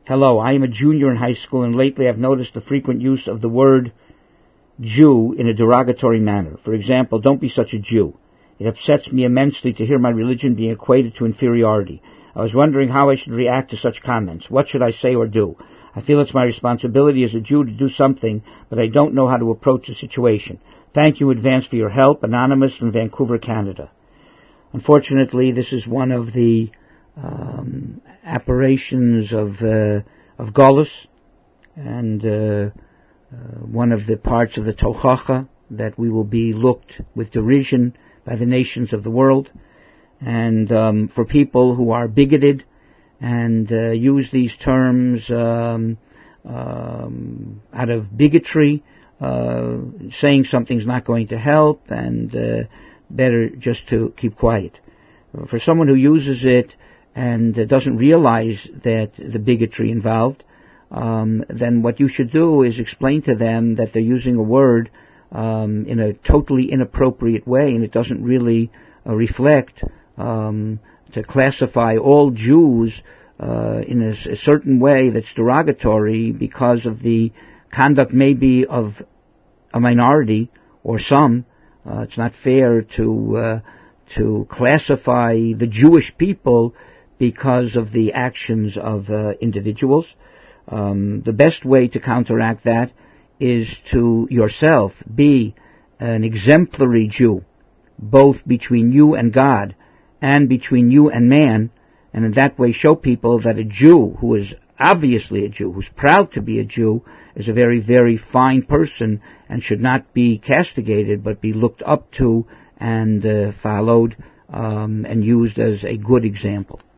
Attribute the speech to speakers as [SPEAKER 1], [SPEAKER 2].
[SPEAKER 1] Hello, I am a junior in high school, and lately I've noticed the frequent use of the word Jew in a derogatory manner. For example, don't be such a Jew. It upsets me immensely to hear my religion being equated to inferiority. I was wondering how I should react to such comments. What should I say or do? I feel it's my responsibility as a Jew to do something, but I don't know how to approach the situation. Thank you in advance for your help. Anonymous from Vancouver, Canada. Unfortunately, this is one of the apparitions of Golos, and one of the parts of the Tochacha that we will be looked with derision by the nations of the world. And for people who are bigoted and use these terms out of bigotry, saying something's not going to help, and better just to keep quiet. For someone who uses it and doesn't realize that the bigotry involved, then what you should do is explain to them that they're using a word in a totally inappropriate way, and it doesn't really reflect to classify all Jews in a certain way that's derogatory because of the conduct maybe of a minority or some. It's not fair to classify the Jewish people because of the actions of individuals. The best way to counteract that is to yourself be an exemplary Jew, both between you and God and between you and man, and in that way show people that a Jew who is obviously a Jew, who's proud to be a Jew, is a very, very fine person and should not be castigated but be looked up to and followed and used as a good example.